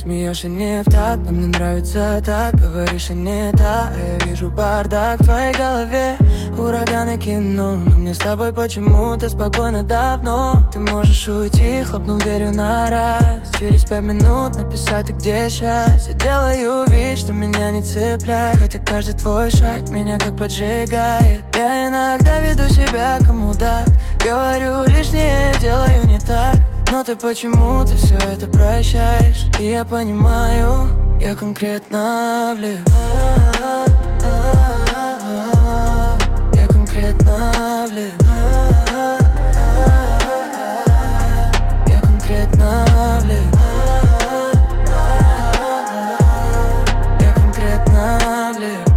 Смеешься не в так, но мне нравится так. Говоришь, и не так, а я вижу бардак в твоей голове. Ураганы кино, но мне с тобой почему-то спокойно давно. Ты можешь уйти, хлопнул дверью на раз. Через 5 минут написать, ты где сейчас. Я делаю вид, что меня не цепляет, хотя каждый твой шаг меня как поджигает. Я иногда веду себя кому так, говорю лишнее, делаю не так. Но ты почему-то все это прощаешь. И я понимаю, я конкретно влип. Я конкретно влип. Я конкретно влип. Я конкретно влип.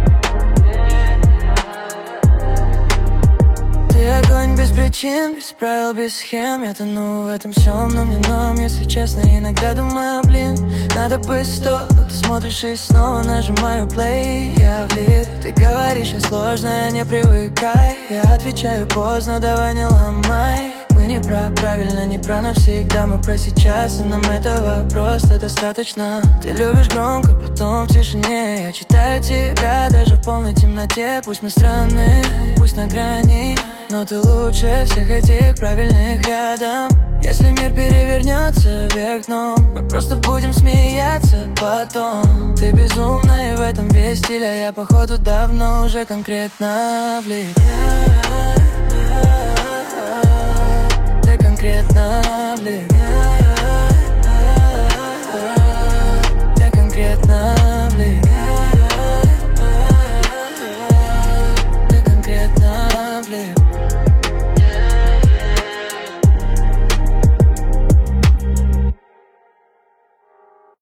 Ты огонь без причин, без правил, без схем. Я тону в этом всем, но мне ном, если честно. Иногда думаю, блин, надо быть стоп. Ты смотришь и снова нажимаю play. Я влип. Ты говоришь, я сложно, я не привыкай. Я отвечаю поздно, давай не ломай. Мы не про правильно, не про навсегда. Мы про сейчас, и нам этого просто достаточно. Ты любишь громко, потом в тишине. Я читаю тебя даже в полной темноте. Пусть мы странные, пусть на грани, но ты лучше всех этих правильных рядом. Если мир перевернется вверх дном, мы просто будем смеяться потом. Ты безумная, и в этом весь стиль, а я походу давно уже конкретно влип. Ты конкретно влип.